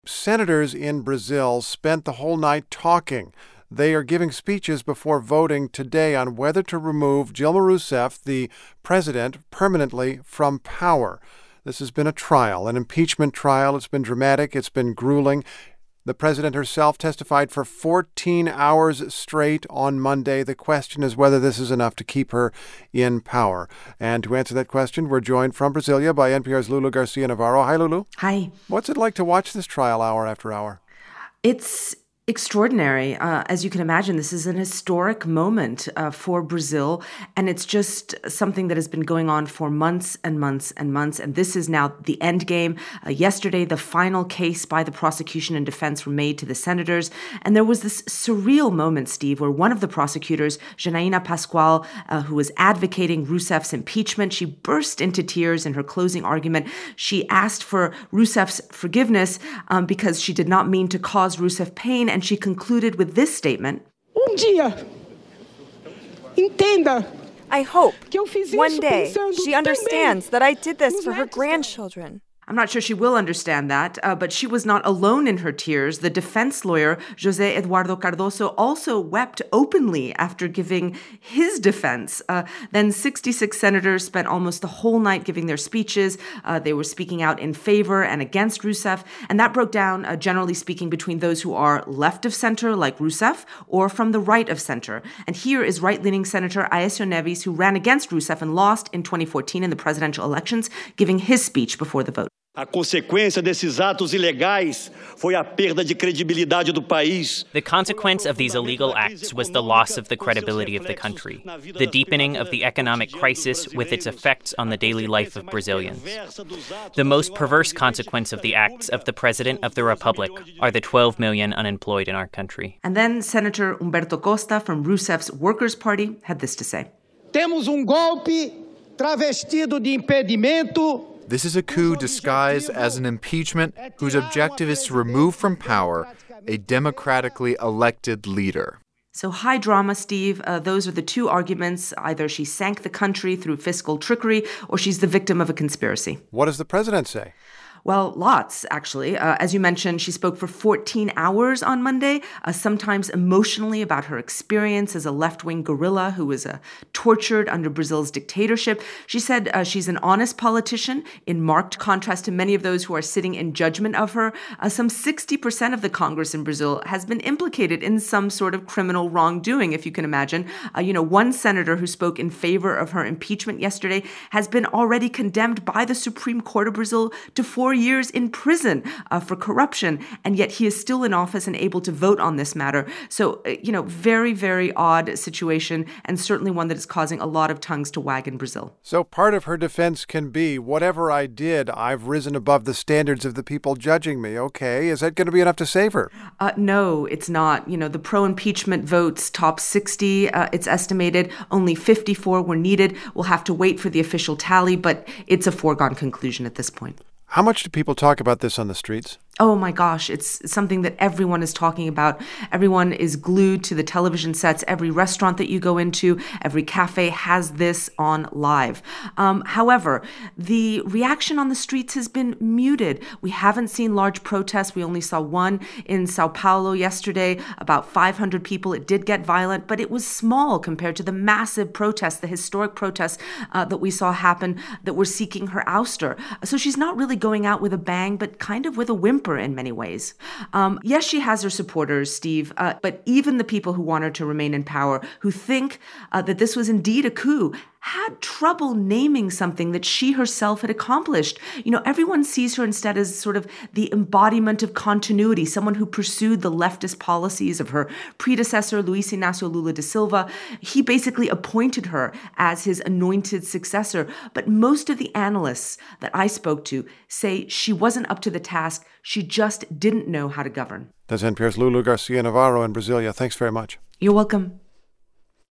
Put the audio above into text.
Senators in Brazil spent the whole night talking. They are giving speeches before voting today on whether to remove Dilma Rousseff, the president, permanently from power. This has been a trial, an impeachment trial. It's been dramatic. It's been grueling. The president herself testified for 14 hours straight on Monday. The question is whether this is enough to keep her in power. And to answer that question, we're joined from Brasilia by NPR's Lulu Garcia-Navarro. Hi, Lulu. Hi. What's it like to watch this trial hour after hour? It's extraordinary. As you can imagine, this is an historic moment for Brazil, and it's just something that has been going on for months and months and months, and this is now the end game. Yesterday, the final case by the prosecution and defense were made to the senators, and there was this surreal moment, Steve, where one of the prosecutors, Janaína Pascoal, who was advocating Rousseff's impeachment, she burst into tears in her closing argument. She asked for Rousseff's forgiveness because she did not mean to cause Rousseff pain, and she concluded with this statement. I hope one day she understands that I did this for her grandchildren. I'm not sure she will understand that, but she was not alone in her tears. The defense lawyer, José Eduardo Cardoso, also wept openly after giving his defense. Then 66 senators spent almost the whole night giving their speeches. They were speaking out in favor and against Rousseff, and that broke down, generally speaking, between those who are left of center, like Rousseff, or from the right of center. And here is right-leaning Senator Aécio Neves, who ran against Rousseff and lost in 2014 in the presidential elections, giving his speech before the vote. A consequência desses atos ilegais foi a perda de credibilidade do país. The consequence of these illegal acts was the loss of the credibility of the country, the deepening of the economic crisis with its effects on the daily life of Brazilians. The most perverse consequence of the acts of the President of the Republic are the 12 million unemployed in our country. And then Senator Humberto Costa from Rousseff's Workers' Party had this to say. Temos golpe travestido de impedimento. This is a coup disguised as an impeachment whose objective is to remove from power a democratically elected leader. So high drama, Steve. Those are the two arguments. Either she sank the country through fiscal trickery or she's the victim of a conspiracy. What does the president say? Well, lots, actually. As you mentioned, she spoke for 14 hours on Monday, sometimes emotionally about her experience as a left-wing guerrilla who was tortured under Brazil's dictatorship. She said she's an honest politician, in marked contrast to many of those who are sitting in judgment of her. Some 60% of the Congress in Brazil has been implicated in some sort of criminal wrongdoing, if you can imagine. One senator who spoke in favor of her impeachment yesterday has been already condemned by the Supreme Court of Brazil to 4 years in prison for corruption, and yet he is still in office and able to vote on this matter. So, very, very odd situation, and certainly one that is causing a lot of tongues to wag in Brazil. So part of her defense can be, whatever I did, I've risen above the standards of the people judging me. Okay, is that going to be enough to save her? No, it's not. The pro-impeachment votes top 60, it's estimated. Only 54 were needed. We'll have to wait for the official tally, but it's a foregone conclusion at this point. How much do people talk about this on the streets? Oh my gosh, it's something that everyone is talking about. Everyone is glued to the television sets. Every restaurant that you go into, every cafe has this on live. However, the reaction on the streets has been muted. We haven't seen large protests. We only saw one in Sao Paulo yesterday, about 500 people. It did get violent, but it was small compared to the massive protests, the historic protests that we saw happen that were seeking her ouster. So she's not really going out with a bang, but kind of with a whimper in many ways. Yes, she has her supporters, Steve, but even the people who want her to remain in power, who think that this was indeed a coup, had trouble naming something that she herself had accomplished. Everyone sees her instead as sort of the embodiment of continuity, someone who pursued the leftist policies of her predecessor, Luiz Inácio Lula da Silva. He basically appointed her as his anointed successor. But most of the analysts that I spoke to say she wasn't up to the task. She just didn't know how to govern. That's NPR's Lulu Garcia-Navarro in Brasilia. Thanks very much. You're welcome.